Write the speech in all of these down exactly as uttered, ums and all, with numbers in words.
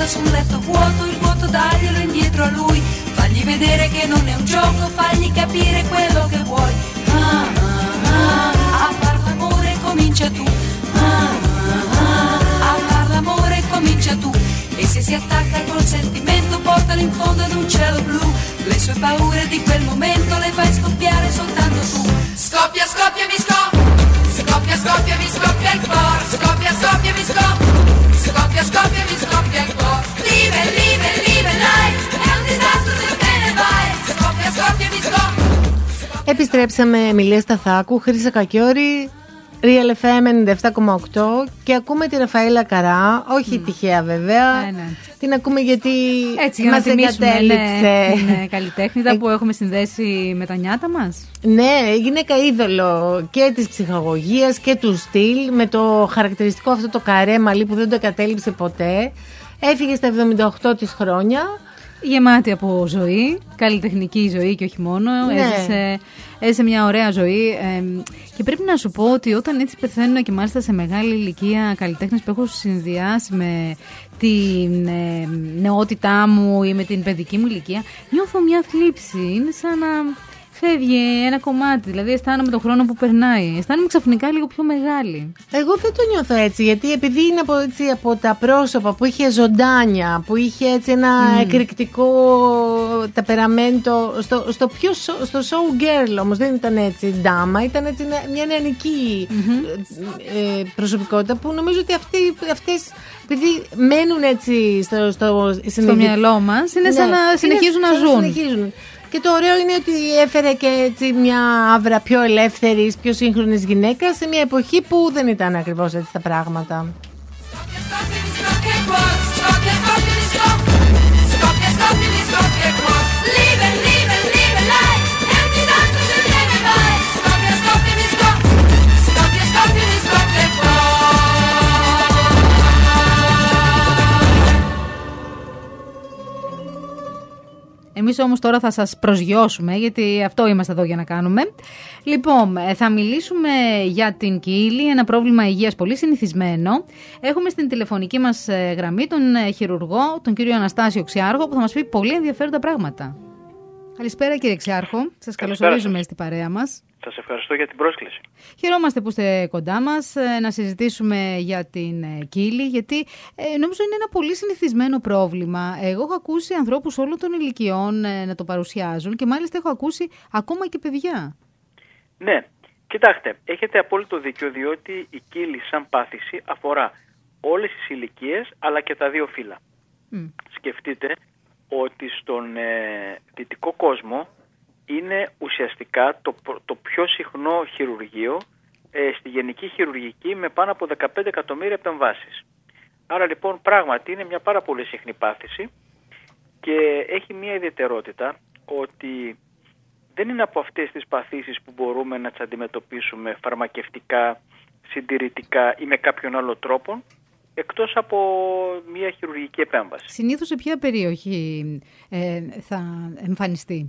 strada su un letto vuoto, il vuoto daglielo indietro a lui, fagli vedere che non è un gioco, fagli capire quello che vuoi. Ah, ah, ah, a far l'amore comincia tu, ah, ah, ah, a far l'amore comincia tu, e se si attacca col sentimento portalo in fondo ad un cielo blu, le sue paure di quel momento le fai scoppiare soltanto tu. Scoppia, scoppia, mi scoppia, scoppia, scoppia, mi scoppia il cuore, scoppia, scoppia, mi scoppia, scoppia, scoppia, mi scoppia il cuore. Live, live, live life, è un disastro se te ne vai, scoppia, scoppia, mi scoppia. Επιστρέψαμε, Εμιλία Σταθάκου, Χρύσα Κακιώρη, Real εφ εμ ενενήντα επτά κόμμα οκτώ και ακούμε τη Ραφαήλα Καρά, όχι mm. τυχαία βέβαια. Ε, ναι. Την ακούμε γιατί έτσι, για μας εγκατέλειψε. Είναι καλλιτέχνητα που έχουμε συνδέσει με τα νιάτα μας. Ναι, γυναίκα είδωλο και της ψυχαγωγίας και του στυλ, με το χαρακτηριστικό αυτό το καρέ μαλλί που δεν το εγκατέλειψε ποτέ. Έφυγε στα εβδομήντα οκτώ της χρόνια. Γεμάτη από ζωή, καλλιτεχνική ζωή και όχι μόνο. Ναι. Έζησε, έζησε μια ωραία ζωή. Ε, και πρέπει να σου πω ότι όταν έτσι πεθαίνουν και μάλιστα σε μεγάλη ηλικία καλλιτέχνες που έχω συνδυάσει με την ε, νεότητά μου ή με την παιδική μου ηλικία, νιώθω μια θλίψη. Είναι σαν να φεύγει ένα κομμάτι, δηλαδή αισθάνομαι τον χρόνο που περνάει. Αισθάνομαι ξαφνικά λίγο πιο μεγάλη. Εγώ δεν το νιώθω έτσι, γιατί επειδή είναι από, έτσι, από τα πρόσωπα που είχε ζωντάνια, που είχε έτσι ένα mm. εκρηκτικό ταπεραμέντο, στο, στο, πιο, στο show girl όμως δεν ήταν έτσι ντάμα, ήταν έτσι μια νεανική mm-hmm. ε, προσωπικότητα που νομίζω ότι αυτοί, αυτές, επειδή μένουν έτσι στο, στο, στο μυαλό μας, είναι ναι, σαν να συνεχίζουν είναι, να ζουν. Συνεχίζουν. Και το ωραίο είναι ότι έφερε και έτσι μια άβρα πιο ελεύθερης, πιο σύγχρονης γυναίκας σε μια εποχή που δεν ήταν ακριβώς έτσι τα πράγματα. Εμείς όμως τώρα θα σας προσγειώσουμε, γιατί αυτό είμαστε εδώ για να κάνουμε. Λοιπόν, θα μιλήσουμε για την κύλη, ένα πρόβλημα υγείας πολύ συνηθισμένο. Έχουμε στην τηλεφωνική μας γραμμή τον χειρουργό, τον κύριο Αναστάσιο Ξιάρχο, που θα μας πει πολύ ενδιαφέροντα πράγματα. Καλησπέρα κύριε Ξιάρχο, σας καλωσορίζουμε στην παρέα μας. Σας ευχαριστώ για την πρόσκληση. Χαιρόμαστε που είστε κοντά μας να συζητήσουμε για την κύλη, γιατί ε, νομίζω είναι ένα πολύ συνηθισμένο πρόβλημα. Εγώ έχω ακούσει ανθρώπους όλων των ηλικιών ε, να το παρουσιάζουν και μάλιστα έχω ακούσει ακόμα και παιδιά. Ναι, κοιτάξτε, έχετε απόλυτο δίκιο, διότι η κύλη σαν πάθηση αφορά όλες τις ηλικίες αλλά και τα δύο φύλλα. Mm. Σκεφτείτε ότι στον ε, δυτικό κόσμο είναι ουσιαστικά το, το πιο συχνό χειρουργείο ε, στη γενική χειρουργική με πάνω από δεκαπέντε εκατομμύρια επεμβάσεις. Άρα λοιπόν πράγματι είναι μια πάρα πολύ συχνή πάθηση και έχει μια ιδιαιτερότητα ότι δεν είναι από αυτές τις παθήσεις που μπορούμε να τις αντιμετωπίσουμε φαρμακευτικά, συντηρητικά ή με κάποιον άλλο τρόπο, εκτός από μια χειρουργική επέμβαση. Συνήθως σε ποια περιοχή ε, θα εμφανιστεί?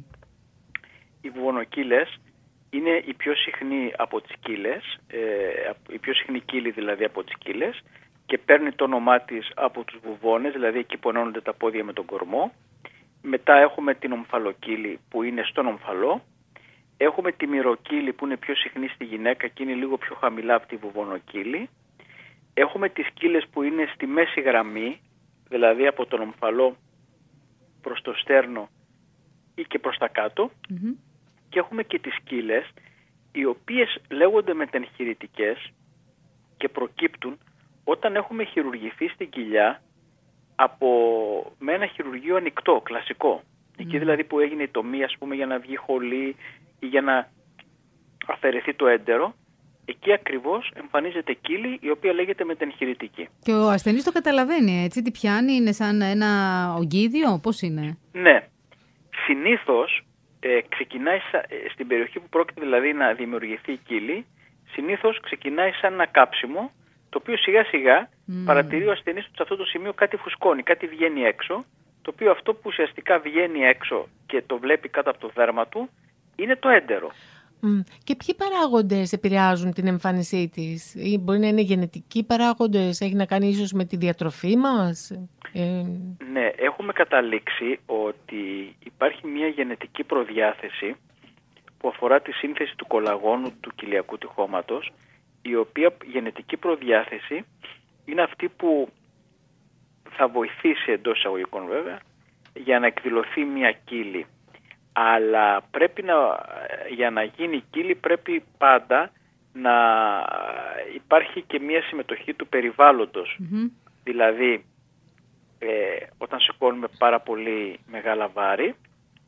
Οι βουβονοκύλες είναι η πιο συχνή από τις κύλες, ε, η πιο συχνή κύλη δηλαδή από τις κύλες, και παίρνει το όνομά της από τους βουβόνες, δηλαδή εκεί που ενώνονται τα πόδια με τον κορμό. Μετά έχουμε την ομφαλοκύλη που είναι στον ομφαλό. Έχουμε τη μυροκύλη που είναι πιο συχνή στη γυναίκα και είναι λίγο πιο χαμηλά από τη βουβονοκύλη. Έχουμε τις κύλες που είναι στη μέση γραμμή, δηλαδή από τον ομφαλό προς το στέρνο ή και προς τα κάτω. Mm-hmm. Και έχουμε και τις κύλες, οι οποίες λέγονται μετεγχειρητικές και προκύπτουν όταν έχουμε χειρουργηθεί στην κοιλιά από, με ένα χειρουργείο ανοιχτό, κλασικό. Mm. Εκεί δηλαδή που έγινε η τομή, ας πούμε, για να βγει χολή ή για να αφαιρεθεί το έντερο, εκεί ακριβώς εμφανίζεται κύλη η οποία λέγεται μετεγχειρητική. Και ο ασθενής το καταλαβαίνει, έτσι, τι πιάνει, είναι σαν ένα ογκίδιο, πώς είναι? Ναι, συνήθως ε, ξεκινάει σα, ε, στην περιοχή που πρόκειται δηλαδή να δημιουργηθεί η κύλη, συνήθως ξεκινάει σαν ένα κάψιμο, το οποίο σιγά σιγά mm. παρατηρεί ο ασθενής ότι σε αυτό το σημείο κάτι φουσκώνει, κάτι βγαίνει έξω, το οποίο αυτό που ουσιαστικά βγαίνει έξω και το βλέπει κάτω από το δέρμα του είναι το έντερο. Mm. Και ποιοι παράγοντες επηρεάζουν την εμφάνισή της? Ή μπορεί να είναι γενετικοί παράγοντες, έχει να κάνει ίσως με τη διατροφή μας? Ε... Ναι, έχουμε καταλήξει ότι υπάρχει μια γενετική προδιάθεση που αφορά τη σύνθεση του κολαγόνου του κοιλιακού τυχώματος, η οποία γενετική προδιάθεση είναι αυτή που θα βοηθήσει, εντός εισαγωγικών βέβαια, για να εκδηλωθεί μια κύλη. Αλλά πρέπει να, για να γίνει κύλη πρέπει πάντα να υπάρχει και μια συμμετοχή του περιβάλλοντος. Mm-hmm. Δηλαδή, ε, όταν σηκώνουμε πάρα πολύ μεγάλα βάρη,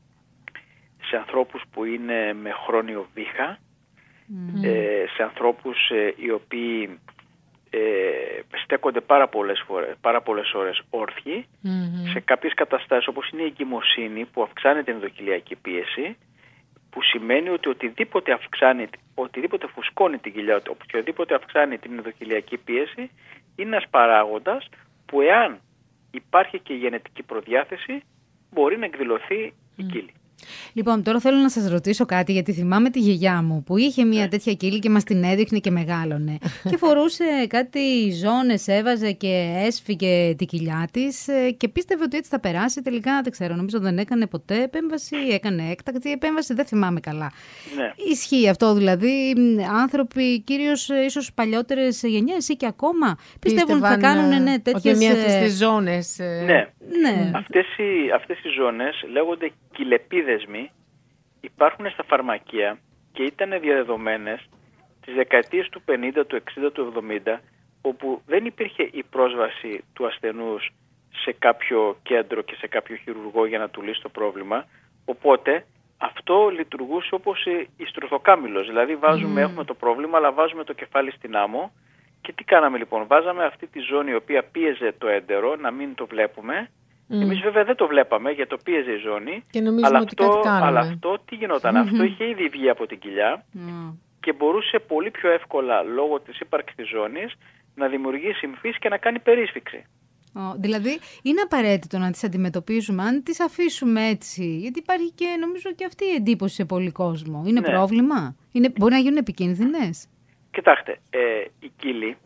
σε ανθρώπους που είναι με χρόνιο βήχα, mm-hmm. ε, σε ανθρώπους ε, οι οποίοι ε, στέκονται πάρα πολλές, φορές, πάρα πολλές ώρες όρθιοι, mm-hmm. σε κάποιες καταστάσεις όπως είναι η εγκυμοσύνη που αυξάνει την ενδοκυλιακή πίεση, που σημαίνει ότι οτιδήποτε αυξάνει, οτιδήποτε φουσκώνει την κοιλιά, οτιδήποτε αυξάνει την ενδοκυλιακή πίεση, είναι ένας παράγοντας που εάν υπάρχει και η γενετική προδιάθεση μπορεί να εκδηλωθεί η κύλη. Λοιπόν, τώρα θέλω να σας ρωτήσω κάτι, γιατί θυμάμαι τη γιαγιά μου που είχε μια yeah. τέτοια κύλη και μας την έδειχνε και μεγάλωνε. Και φορούσε κάτι ζώνες, έβαζε και έσφυγε την κοιλιά της και πίστευε ότι έτσι θα περάσει. Τελικά δεν ξέρω, νομίζω δεν έκανε ποτέ επέμβαση, έκανε έκτακτη επέμβαση, δεν θυμάμαι καλά. Yeah. Ισχύει αυτό δηλαδή? Άνθρωποι, κυρίως ίσως παλιότερες γενιές ή και ακόμα, πιστεύουν ότι θα κάνουν ναι, τέτοιες... Ότι μια στις ζώνες... Ναι, ναι. Αυτές, οι, αυτές οι ζώνες λέγονται κυλεπίδεσμοι, υπάρχουν στα φαρμακεία και ήταν διαδεδομένες τις δεκαετίες του πενήντα, του εξήντα, του εβδομήντα, όπου δεν υπήρχε η πρόσβαση του ασθενούς σε κάποιο κέντρο και σε κάποιο χειρουργό για να του λύσει το πρόβλημα. Οπότε αυτό λειτουργούσε όπως η στρουθοκάμιλος. Δηλαδή βάζουμε, mm. έχουμε το πρόβλημα, αλλά βάζουμε το κεφάλι στην άμμο. Και τι κάναμε λοιπόν? Βάζαμε αυτή τη ζώνη η οποία πίεζε το έντερο, να μην το βλέπουμε. Mm. Εμείς βέβαια δεν το βλέπαμε γιατί το πίεζε η ζώνη, αλλά, ότι αυτό, αλλά αυτό τι γινόταν? Mm-hmm. Αυτό είχε ήδη βγει από την κοιλιά mm. και μπορούσε πολύ πιο εύκολα λόγω της ύπαρξης της ζώνης να δημιουργήσει εμφύση και να κάνει περίσφυξη. Oh, δηλαδή είναι απαραίτητο να τις αντιμετωπίζουμε αν τις αφήσουμε έτσι? Γιατί υπάρχει και νομίζω και αυτή η εντύπωση σε πολύ κόσμο. Είναι ναι. πρόβλημα? Είναι, μπορεί να γίνουν επικίνδυνες? Κοιτάξτε, ε, η κύλη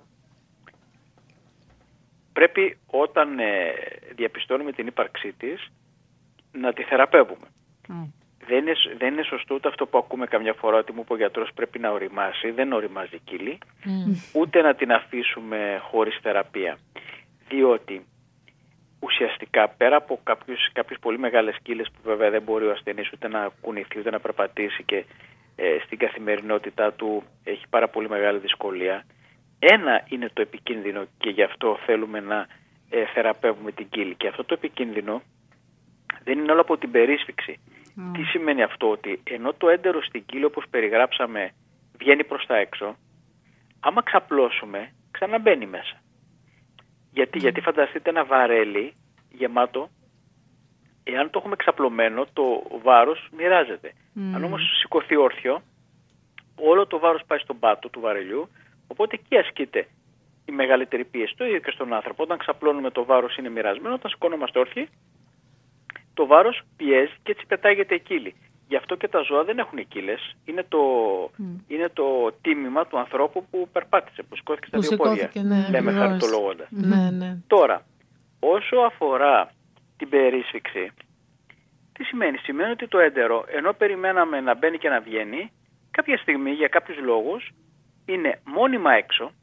πρέπει όταν ε, διαπιστώνουμε την ύπαρξή της να τη θεραπεύουμε. Mm. Δεν, είναι, δεν είναι σωστό ούτε αυτό που ακούμε καμιά φορά ότι μου είπε ο γιατρός πρέπει να οριμάσει. Δεν οριμάζει η κύλη. Mm. Ούτε να την αφήσουμε χωρίς θεραπεία. Διότι ουσιαστικά πέρα από κάποιους, κάποιες πολύ μεγάλες κύλες που βέβαια δεν μπορεί ο ασθενής ούτε να κουνηθεί ούτε να περπατήσει και ε, στην καθημερινότητά του έχει πάρα πολύ μεγάλη δυσκολία. Ένα είναι το επικίνδυνο και γι' αυτό θέλουμε να ε, θεραπεύουμε την κύλη. Και αυτό το επικίνδυνο δεν είναι όλο από την περίσφυξη. Mm. Τι σημαίνει αυτό? Ότι ενώ το έντερο στην κύλη όπως περιγράψαμε βγαίνει προς τα έξω, άμα ξαπλώσουμε ξαναμπαίνει μέσα. Γιατί, mm. γιατί φανταστείτε ένα βαρέλι γεμάτο, εάν το έχουμε ξαπλωμένο το βάρος μοιράζεται. Mm. Αν όμως σηκωθεί όρθιο, όλο το βάρος πάει στον πάτο του βαρελιού. Οπότε εκεί ασκείται η μεγαλύτερη πίεση. Το ίδιο και στον άνθρωπο. Όταν ξαπλώνουμε το βάρος είναι μοιρασμένο, όταν σηκώνομαστε όρθιοι, το βάρος πιέζει και έτσι πετάγεται η κύλη. Γι' αυτό και τα ζώα δεν έχουν κύλες. Είναι το, mm. είναι το τίμημα του ανθρώπου που περπάτησε, που σηκώθηκε στα δύο πόδια. Ναι, λέμε χαριτολογώντας. Ναι, ναι. Τώρα, όσο αφορά την περίσφυξη, τι σημαίνει? Σημαίνει ότι το έντερο, ενώ περιμέναμε να μπαίνει και να βγαίνει, κάποια στιγμή για κάποιους λόγους είναι μόνιμα έξω,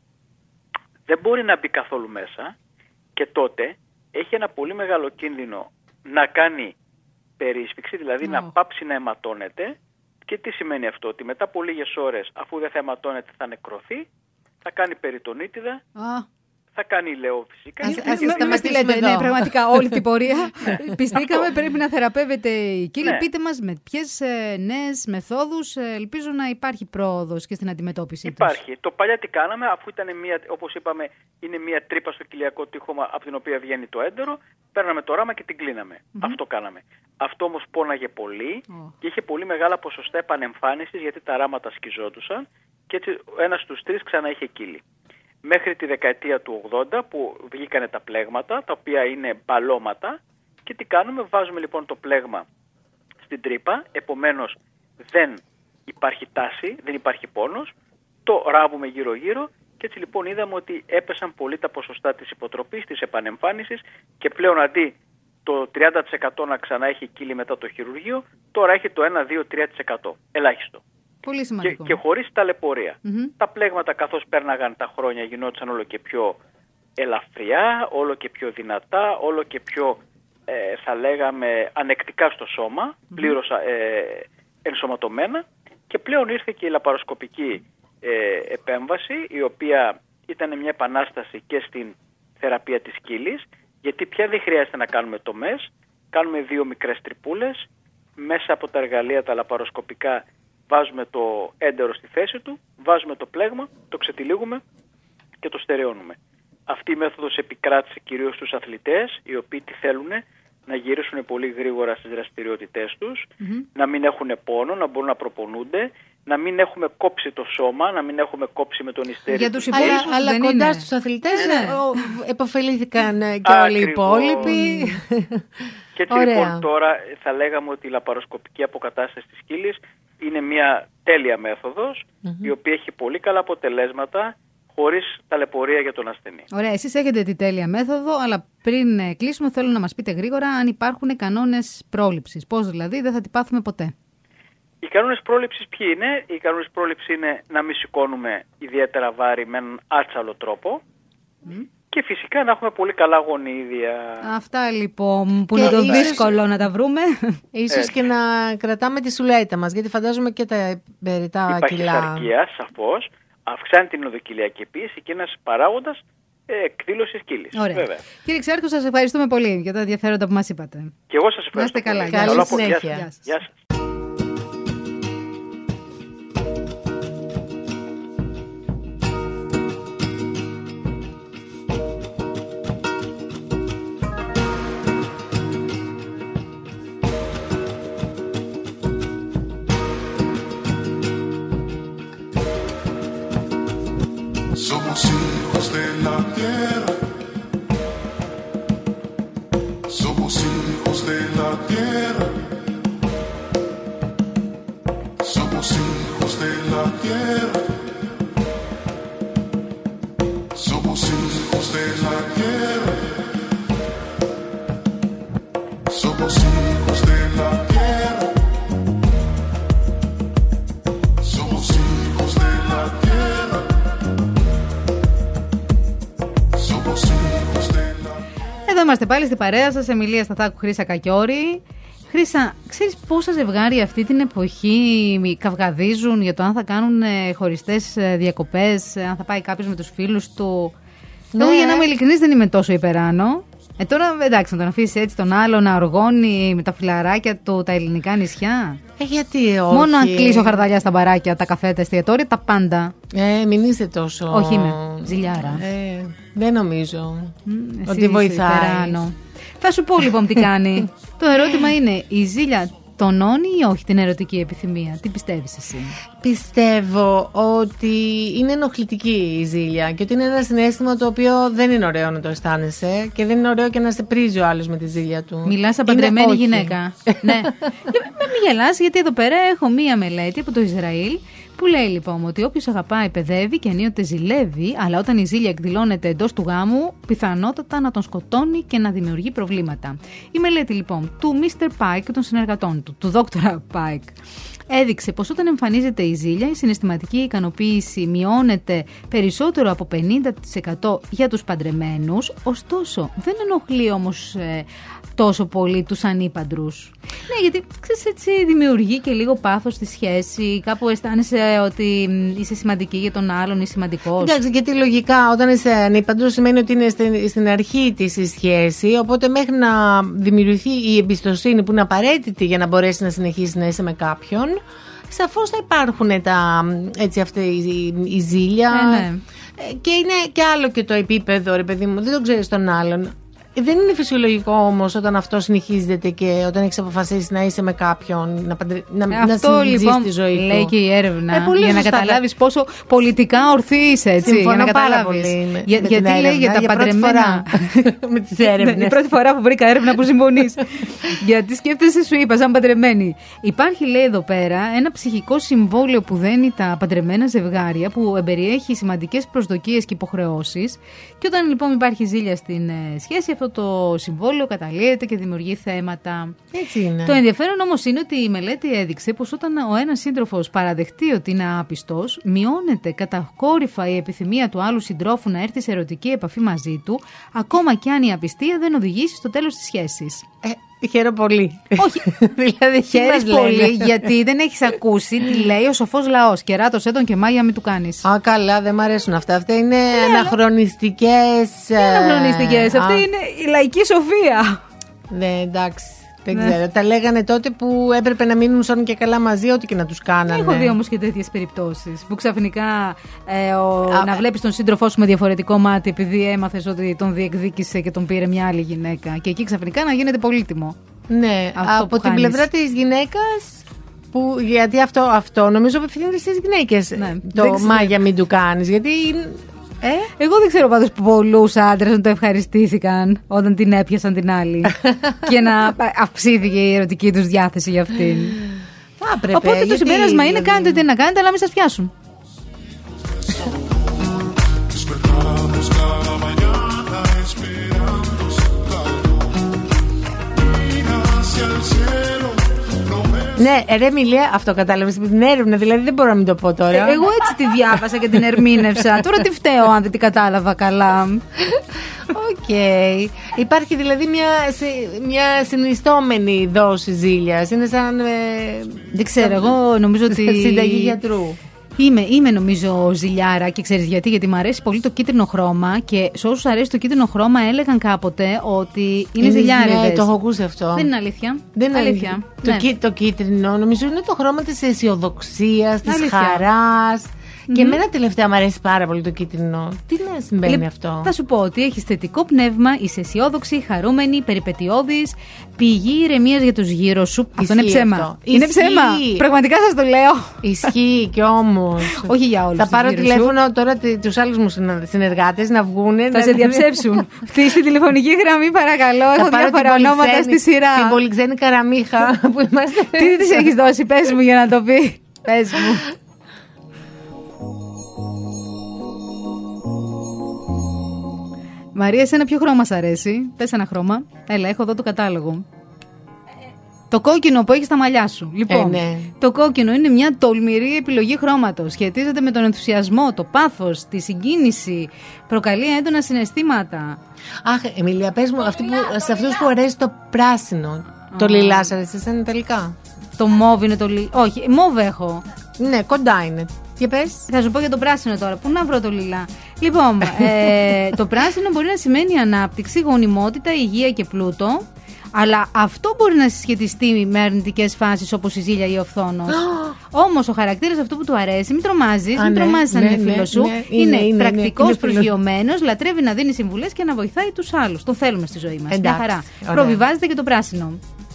δεν μπορεί να μπει καθόλου μέσα και τότε έχει ένα πολύ μεγάλο κίνδυνο να κάνει περίσφυξη, δηλαδή oh. να πάψει να αιματώνεται. Και τι σημαίνει αυτό? Ότι μετά από λίγες ώρες, αφού δεν θα αιματώνεται, θα νεκρωθεί, θα κάνει περιτονίτιδα, oh. θα κάνει ηλαιόφυση. Μας τη λέτε, ναι, πραγματικά όλη την πορεία. Πιστήκαμε πρέπει να θεραπεύεται η κύλη. Ναι. Πείτε μας με ποιες ε, νέες μεθόδους ε, ελπίζω να υπάρχει πρόοδος και στην αντιμετώπιση υπάρχει. Τους. Το παλιά τι κάναμε, αφού ήταν μια, όπως είπαμε, είναι μια τρύπα στο κοιλιακό τείχομα από την οποία βγαίνει το έντερο, παίρναμε το ράμα και την κλείναμε. Mm-hmm. Αυτό κάναμε. Αυτό όμως πόναγε πολύ oh. και είχε πολύ μεγάλα ποσοστά επανεμφάνισης γιατί τα ράματα σκιζόντουσαν και έτσι ένας στους τρεις ξανά είχε κύλη. Μέχρι τη δεκαετία του ογδόντα που βγήκανε τα πλέγματα, τα οποία είναι μπαλώματα και τι κάνουμε? Βάζουμε λοιπόν το πλέγμα στην τρύπα, επομένως δεν υπάρχει τάση, δεν υπάρχει πόνος, το ράβουμε γύρω-γύρω και έτσι λοιπόν είδαμε ότι έπεσαν πολύ τα ποσοστά της υποτροπής, της επανεμφάνισης και πλέον αντί το τριάντα τοις εκατό να ξανά έχει κύλι μετά το χειρουργείο, τώρα έχει το ένα, δύο, τρία τοις εκατό. Ελάχιστο. Πολύ σημαντικό. Και, και χωρίς ταλαιπωρία. Mm-hmm. Τα πλέγματα καθώς πέρναγαν τα χρόνια γινόντουσαν όλο και πιο ελαφριά, όλο και πιο δυνατά, όλο και πιο ε, θα λέγαμε ανεκτικά στο σώμα, mm-hmm. πλήρως ε, ενσωματωμένα και πλέον ήρθε και η λαπαροσκοπική ε, επέμβαση η οποία ήταν μια επανάσταση και στην θεραπεία της κύλης γιατί πια δεν χρειάζεται να κάνουμε τομές, κάνουμε δύο μικρές τρυπούλες, μέσα από τα εργαλεία τα λαπαροσκοπικά βάζουμε το έντερο στη θέση του, βάζουμε το πλέγμα, το ξετυλίγουμε και το στερεώνουμε. Αυτή η μέθοδος επικράτησε κυρίως στους αθλητές, οι οποίοι τι θέλουν να γυρίσουν πολύ γρήγορα στις δραστηριότητές τους, mm-hmm. να μην έχουν πόνο, να μπορούν να προπονούνται, να μην έχουμε κόψει το σώμα, να μην έχουμε κόψει με τον ιστέρι. Για τους υπόλοιπους αλλά, αλλά κοντά είναι. στους αθλητές ναι. επωφελήθηκαν και όλοι οι υπόλοιποι. Και έτσι λοιπόν τώρα θα λέγαμε ότι η λαπαροσκοπική αποκατάσταση της κύλης είναι μια τέλεια μέθοδος, mm-hmm. η οποία έχει πολύ καλά αποτελέσματα, χωρίς ταλαιπωρία για τον ασθενή. Ωραία, εσείς έχετε τη τέλεια μέθοδο, αλλά πριν κλείσουμε θέλω να μας πείτε γρήγορα αν υπάρχουν κανόνες πρόληψης. Πώς δηλαδή δεν θα την πάθουμε ποτέ. Οι κανόνες πρόληψης ποιοι είναι? Οι κανόνες πρόληψης είναι να μην σηκώνουμε ιδιαίτερα βάρη με έναν άτσαλο τρόπο mm. και φυσικά να έχουμε πολύ καλά γονίδια. Αυτά λοιπόν που και είναι το ίσως, δύσκολο να τα βρούμε. Ίσως Έτσι. και να κρατάμε τη σουλέτα μας, γιατί φαντάζομαι και τα περιτά κιλά. κιλά. Υπάρχει σαρκία, σαφώς. Αυξάνει την οδοκυλιακή πίεση και ένας παράγοντας ε, εκδήλωσης κύλης. Ωραία. Βέβαια. Κύριε Ξάρκο, σας ευχαριστούμε πολύ για τα ενδιαφέροντα που μας είπατε. Και εγώ σας ευχαριστώ. Να είστε καλά. Καλή συνέχεια. Γεια σας. Γεια σας. Somos hijos de la tierra, somos hijos de la tierra, somos hijos de la tierra, somos hijos de la tierra, somos hijos de la tierra, somos hijos de la tierra. Εδώ είμαστε πάλι στην παρέα σας, Εμιλία Σταθάκου, Χρύσα Κακιώρη. Χρύσα, ξέρεις πόσα ζευγάρια αυτή την εποχή καυγαδίζουν για το αν θα κάνουν χωριστές διακοπές, αν θα πάει κάποιος με τους φίλους του. Ναι. Εγώ για να είμαι ειλικρινής δεν είμαι τόσο υπεράνω. Ε, τώρα εντάξει, να τον αφήσει έτσι τον άλλο να οργώνει με τα φιλαράκια του τα ελληνικά νησιά. Ε, γιατί όχι. Μόνο αν κλείσω χαρδαλιά στα μπαράκια, τα καφέ, τα εστιατόρια, τα πάντα. Ε, μην είστε τόσο. Όχι είμαι. Ζηλιάρα. Ε, δεν νομίζω mm, ότι βοηθάει. Υπεράνω. Θα σου πω λοιπόν τι κάνει. Το ερώτημα είναι, η ζήλια τονώνει ή όχι την ερωτική επιθυμία? Τι πιστεύεις εσύ? Πιστεύω ότι είναι ενοχλητική η ζήλια και ότι είναι ένα συναίσθημα το οποίο δεν είναι ωραίο να το αισθάνεσαι και δεν είναι ωραίο και να σε πρίζει ο άλλος με τη ζήλια του. Μιλάς σαν παντρεμένη γυναίκα. Ναι. Μην γελάς, γιατί εδώ πέρα έχω μία μελέτη από το Ισραήλ που λέει λοιπόν ότι όποιος αγαπάει παιδεύει και ενίοτε ζηλεύει, αλλά όταν η ζήλια εκδηλώνεται εντός του γάμου, πιθανότατα να τον σκοτώνει και να δημιουργεί προβλήματα. Η μελέτη λοιπόν του μίστερ Πάικ και των συνεργατών του, του δόκτωρα Πάικ, έδειξε πως όταν εμφανίζεται η ζήλια, η συναισθηματική ικανοποίηση μειώνεται περισσότερο από πενήντα τοις εκατό για τους παντρεμένους, ωστόσο δεν ενοχλεί όμως ε, τόσο πολύ τους ανήπαντρους. Ναι, γιατί ξέρεις, έτσι δημιουργεί και λίγο πάθος στη σχέση, κάπου αισθάνεσαι ότι είσαι σημαντική για τον άλλον ή σημαντικός. Εντάξει, γιατί λογικά όταν είσαι ανήπαντρος σημαίνει ότι είναι στην αρχή της η σχέση, οπότε μέχρι να δημιουργηθεί η εμπιστοσύνη που είναι απαραίτητη για να μπορέσει να συνεχίσει να είσαι με κάποιον, σαφώς θα υπάρχουν τα, έτσι, αυτή η, η ζήλια. Ε, ναι. Και είναι και άλλο και το επίπεδο, ρε παιδί μου, δεν το ξέρεις τον άλλον. Δεν είναι φυσιολογικό όμως όταν αυτό συνεχίζεται και όταν έχεις αποφασίσει να είσαι με κάποιον, να, παντρε... να, αυτό, να λοιπόν, τη ζωή του. λέει και η έρευνα. Ε, για να καταλάβεις πόσο πολιτικά ορθή είσαι, έτσι. Συμφωνώ για να πάρα πολύ με, για, με γιατί λέει για τα για παντρεμένα. με τις έρευνες. Είναι η πρώτη φορά που βρήκα έρευνα που συμφωνείς. Γιατί σκέφτεσαι, σου είπα, σαν παντρεμένη. Υπάρχει, λέει εδώ πέρα, ένα ψυχικό συμβόλαιο που δένει τα παντρεμένα ζευγάρια που εμπεριέχει σημαντικές προσδοκίες και υποχρεώσεις. Και όταν λοιπόν υπάρχει ζήλια στην ε, σχέση, αυτό το συμβόλαιο καταλύεται και δημιουργεί θέματα. Έτσι είναι. Το ενδιαφέρον όμως είναι ότι η μελέτη έδειξε πως όταν ο ένας σύντροφος παραδεχτεί ότι είναι άπιστος, μειώνεται κατακόρυφα η επιθυμία του άλλου συντρόφου να έρθει σε ερωτική επαφή μαζί του, ακόμα και αν η απιστία δεν οδηγήσει στο τέλος της σχέσης. Ε, χαίρομαι πολύ. Όχι, δηλαδή χαίρεσαι πολύ γιατί δεν έχεις ακούσει τι λέει ο σοφός λαός. Κεράτωσέ τον και μάγια μην του κάνεις. Α, καλά, δεν μ' αρέσουν αυτά. Αυτά είναι αναχρονιστικές. Τι αναχρονιστικές, αυτή είναι η λαϊκή σοφία. Ναι, εντάξει. Δεν ναι. ξέρω. Τα λέγανε τότε που έπρεπε να μείνουν σαν και καλά μαζί, ό,τι και να τους κάνανε. Έχω δει όμως και τέτοιες περιπτώσεις. Που ξαφνικά ε, ο, Α, να βλέπεις τον σύντροφό σου με διαφορετικό μάτι επειδή έμαθες ότι τον διεκδίκησε και τον πήρε μια άλλη γυναίκα. Και εκεί ξαφνικά να γίνεται πολύτιμο. Ναι, αυτό από την πλευρά της γυναίκας. Που, γιατί αυτό, αυτό νομίζω απευθύνεται στις γυναίκες. Ναι, το μάγια μην του κάνεις. Γιατί. Ε? Εγώ δεν ξέρω πάντως πολλούς άντρες να το ευχαριστήθηκαν όταν την έπιασαν την άλλη και να αυξήθηκε η ερωτική τους διάθεση για αυτήν. Α, πρέπει, οπότε το συμπέρασμα είναι δηλαδή... κάντε τι να κάνετε, αλλά μην σας πιάσουν. Ναι, ρε Μιλία, αυτό κατάλαβες με την έρευνα, δηλαδή δεν μπορώ να μην το πω τώρα. Ε, εγώ έτσι τη διάβασα και την ερμήνευσα. Τώρα τι φταίω αν δεν την κατάλαβα καλά. Οκ. Okay. Υπάρχει δηλαδή μια, μια συνιστόμενη δόση ζήλιας. Είναι σαν. Ε, δεν ξέρω, σαν, εγώ νομίζω ότι. Συνταγή γιατρού. Είμαι, είμαι νομίζω ζηλιάρα και ξέρεις γιατί, γιατί μου αρέσει πολύ το κίτρινο χρώμα και σε όσους αρέσει το κίτρινο χρώμα έλεγαν κάποτε ότι είναι, είναι ζηλιάριδες. Ναι, το έχω ακούσει αυτό. Δεν είναι αλήθεια. Δεν είναι αλήθεια. αλήθεια. Ναι. Το, το κίτρινο νομίζω είναι το χρώμα της αισιοδοξίας, της αλήθεια. χαράς. Mm-hmm. Και εμένα τελευταία μου αρέσει πάρα πολύ το κίτρινο. Τι να συμβαίνει Λε, αυτό. Θα σου πω ότι έχεις θετικό πνεύμα, είσαι αισιόδοξη, χαρούμενη, περιπετειώδης, πηγή ηρεμίας για τους γύρω σου. Αυτό είναι ψέμα. Αυτό. Είναι Ισχύει. ψέμα. Πραγματικά σας το λέω. Ισχύει κι όμως. Όχι για όλους. Θα πάρω τηλέφωνο σου. τώρα τους άλλους μου συνεργάτες να βγούνε. Θα σε διαψεύσουν. Αυτή στη τηλεφωνική γραμμή, παρακαλώ. Έχω διάφορα ονόματα στη σειρά. Την πολυξένη καραμίχα που είμαστε. Τι της έχεις δώσει, πες μου για να το πει. Πες μου. Μαρία, εσένα ποιο χρώμα σ' αρέσει? Πες ένα χρώμα. Έλα, έχω εδώ το κατάλογο. Το κόκκινο που έχει στα μαλλιά σου. Λοιπόν, ε, ναι. το κόκκινο είναι μια τολμηρή επιλογή χρώματος. Σχετίζεται με τον ενθουσιασμό, το πάθος, τη συγκίνηση. Προκαλεί έντονα συναισθήματα. Αχ, Εμίλια, πες μου, αυτή που, σε αυτούς που αρέσει το πράσινο. Oh. Το λιλά σ' αρέσει εσένα τελικά? Το μόβ είναι το λιλά. Όχι, μόβ έχω. Ναι, κοντά είναι. Και πες. Θα σου πω για το πράσινο τώρα. Πού να βρω το λιλά. Λοιπόν, ε, το πράσινο μπορεί να σημαίνει ανάπτυξη, γονιμότητα, υγεία και πλούτο. Αλλά αυτό μπορεί να συσχετιστεί με αρνητικές φάσεις όπως η ζήλια ή ο φθόνος. Όμως ο χαρακτήρας αυτού που του αρέσει, μην τρομάζεις, μην ναι, τρομάζεις αν ναι, είναι φίλος σου. Ναι, είναι, είναι, είναι πρακτικός, είναι, προσγειωμένος, λατρεύει να δίνει συμβουλές και να βοηθάει τους άλλους. Τον θέλουμε στη ζωή μας. Εντάξει, μια χαρά. Ωραία. Προβιβάζεται και το πράσινο.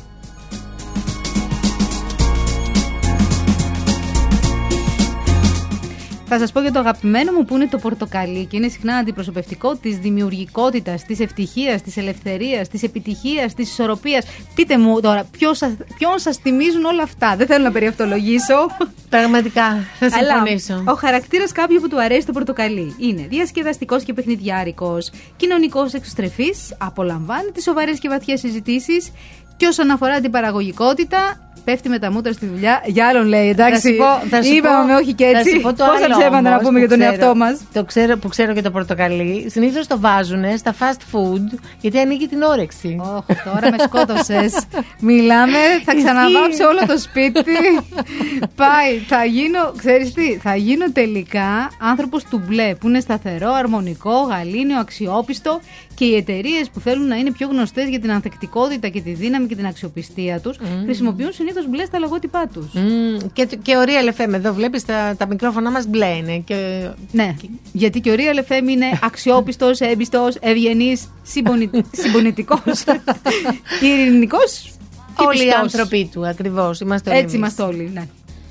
Θα σας πω για το αγαπημένο μου που είναι το πορτοκαλί και είναι συχνά αντιπροσωπευτικό της δημιουργικότητας, της ευτυχίας, της ελευθερίας, της επιτυχίας, της ισορροπίας. Πείτε μου τώρα, ποιον σας, ποιον σας θυμίζουν όλα αυτά? Δεν θέλω να περιευτολογήσω. Πραγματικά, θα συμφωνήσω. Αλλά ο χαρακτήρας κάποιου που του αρέσει το πορτοκαλί είναι διασκεδαστικός και παιχνιδιάρικος, κοινωνικός εξωστρεφής, απολαμβάνει τις σοβαρές και βαθιές συζητήσεις και όσον αφορά την παραγωγικότητα, πέφτει με τα μούτρα στη δουλειά. Για άλλον λέει, εντάξει. Θα σου πω, θα σου είπαμε πω, όχι και έτσι. Πόσα ψέματα να πούμε για τον ξέρω, εαυτό μας. Το ξέρω που ξέρω και το πορτοκαλί. Συνήθως το βάζουν στα fast food γιατί ανοίγει την όρεξη. Όχι, τώρα με σκότωσες. Μιλάμε, θα ξαναβάψω όλο το σπίτι. Πάει, θα γίνω, ξέρεις τι, θα γίνω τελικά άνθρωπος του μπλε που είναι σταθερό, αρμονικό, γαλήνιο, αξιόπιστο και οι εταιρείες που θέλουν να είναι πιο γνωστές για την ανθεκτικότητα και τη δύναμη brand και την αξιοπιστία τους, mm. χρησιμοποιούν συνήθως μπλε στα λογότυπά τους. Mm. Και, και ο Real εφ εμ, εδώ βλέπεις τα, τα μικρόφωνα μας μπλε είναι. Και... Ναι, και... γιατί και ο Real εφ εμ είναι αξιόπιστος, έμπιστος, ευγενής, συμπονη... συμπονετικός, ειρηνικός. Όλοι οι άνθρωποι του, ακριβώς. Είμαστε όλοι. Έτσι είμαστε όλοι, ναι.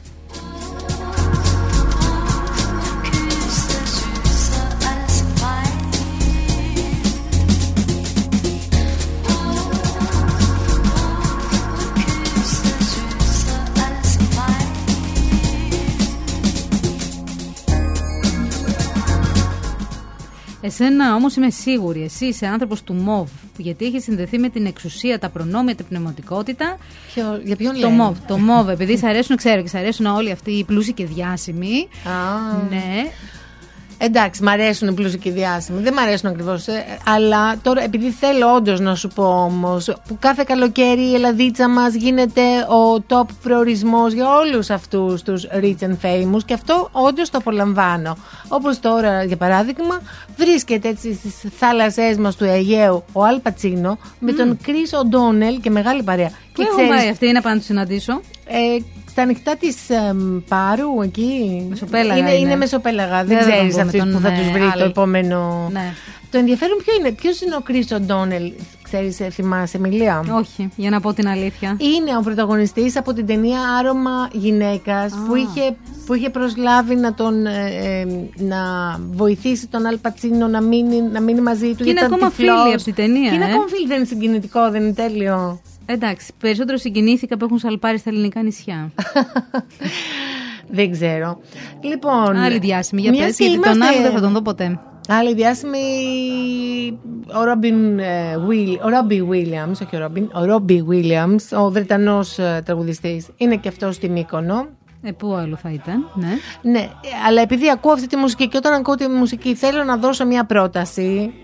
Εσένα όμως είμαι σίγουρη, εσύ είσαι άνθρωπος του μοβ, γιατί έχει συνδεθεί με την εξουσία, τα προνόμια, την πνευματικότητα. Ποιο, για ποιον το μοβ, το μοβ, επειδή σ' αρέσουν, ξέρω και σ' αρέσουν όλοι αυτοί οι πλούσιοι και διάσημοι. Α, ναι. Εντάξει, μ' αρέσουν οι πλούσιοι και οι διάσημοι. Δεν μ' αρέσουν ακριβώς. Ε, αλλά τώρα, επειδή θέλω όντως να σου πω όμως, που κάθε καλοκαίρι η Ελλαδίτσα μας γίνεται ο top προορισμός για όλους αυτούς τους rich and famous, και αυτό όντως το απολαμβάνω. Όπως τώρα, για παράδειγμα, βρίσκεται έτσι στις θάλασσές μας του Αιγαίου ο Αλ Πατσίνο mm. με τον Chris O'Donnell και μεγάλη παρέα. Πού έχω πάει αυτή, είναι να πάω να του συναντήσω. Ε, Στα ανοιχτά της ε, Πάρου, εκεί. Μεσοπέλαγα. Είναι, είναι. είναι Μεσοπέλαγα. Δεν, δεν ξέρεις αυτή που θα τους βρει το επόμενο. Ναι. Το ενδιαφέρον ποιο είναι, ποιος είναι ο Chris O'Donnell, ξέρεις, θυμάσαι, Εμιλία? Όχι, για να πω την αλήθεια. Είναι ο πρωταγωνιστής από την ταινία Άρωμα Γυναίκας, που είχε, που είχε προσλάβει να, τον, ε, ε, να βοηθήσει τον Αλ Πατσίνο να μείνει, να μείνει μαζί του. Και είναι ακόμα φίλοι από την ταινία. Και είναι ε? ακόμα φίλοι, δεν είναι συγκινητικό, δεν είναι τέλειο? Εντάξει, περισσότερο συγκινήθηκα που έχουν σαλπάρει στα ελληνικά νησιά. Δεν ξέρω. Λοιπόν, άλλη διάσημη, για πες, γιατί είμαστε... τον άλλο δεν θα τον δω ποτέ. Άλλη διάσημη, ο Ρόμπιν ο Ρόμπι Βίλιαμς, όχι ο Ρόμπιν, ο Ρόμπι Βίλιαμς, ο Βρετανός τραγουδιστής, είναι και αυτός στη Μύκονο. Ε, πού άλλο θα ήταν, ναι. Ναι, αλλά επειδή ακούω αυτή τη μουσική και όταν ακούω τη μουσική θέλω να δώσω μια πρόταση.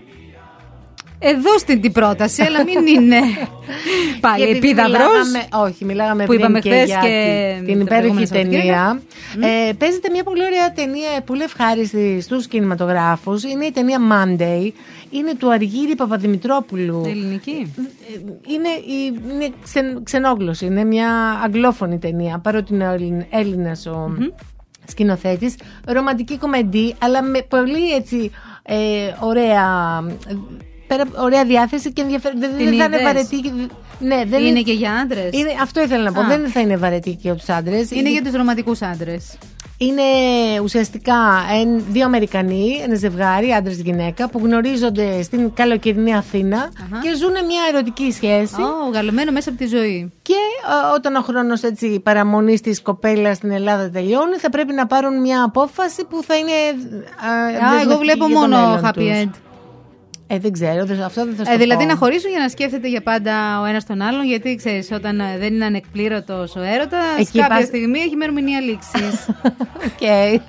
Εδώ στην την πρόταση, αλλά μην είναι πάλι επίδαυρος. Όχι, μιλάγαμε που πριν και για και την υπέροχη ταινία. Mm. Ε, παίζεται μια πολύ ωραία ταινία, πολύ ευχάριστη στους κινηματογράφους. Είναι η ταινία Monday. Είναι του Αργύρη Παπαδημητρόπουλου. Ελληνική. Είναι, είναι ξεν, ξενόγλωση. Είναι μια αγγλόφωνη ταινία, παρότι είναι Έλληνας ο mm-hmm. σκηνοθέτης. Ρομαντική κομμεντή, αλλά με πολύ έτσι ε, ωραία... Πέρα, ωραία διάθεση και ενδιαφέρον. Δεν θα είναι βαρετή. Ναι, δεν είναι, είναι και για άντρες. Είναι, αυτό ήθελα να πω. Α. Δεν θα είναι βαρετή και για τους άντρες. Είναι, είναι για τους ρομαντικούς άντρες. Είναι ουσιαστικά δύο Αμερικανοί, ένα ζευγάρι, άντρας και γυναίκα, που γνωρίζονται στην καλοκαιρινή Αθήνα uh-huh. και ζουν μια ερωτική σχέση. Oh, γαλωμένο μέσα από τη ζωή. Και α, όταν ο χρόνος έτσι παραμονής της κοπέλας στην Ελλάδα τελειώνει, θα πρέπει να πάρουν μια απόφαση που θα είναι. Α, α, εγώ βλέπω μόνο happy end. Ε, δεν ξέρω, αυτό δεν θα σου ε, Δηλαδή πω. να χωρίσουν για να σκέφτεται για πάντα ο ένας τον άλλον, γιατί ξέρεις, όταν δεν είναι ανεκπλήρωτος ο έρωτας, κάποια πας... στιγμή έχει ημερομηνία λήξης. Οκ.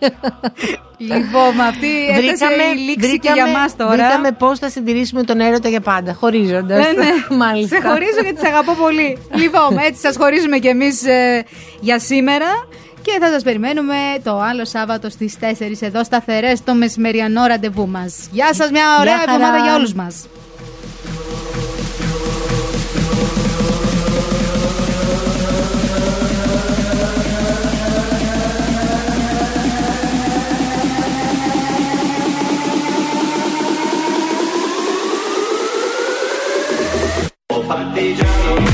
Λοιπόν, με αυτή έφτασε η λήξη και για μας τώρα. Βρήκαμε πώς θα συντηρήσουμε τον έρωτα για πάντα, χωρίζοντας. Ναι, ναι. Μάλιστα. Σε χωρίζω γιατί σε αγαπώ πολύ. Λοιπόν, έτσι σας χωρίζουμε κι εμείς ε, για σήμερα. Και θα σας περιμένουμε το άλλο Σάββατο στις τέσσερις εδώ σταθερές στο μεσημεριανό ραντεβού μας. Γεια σας, μια ωραία Γεια εβδομάδα χαρά. για όλους μας. Partigiano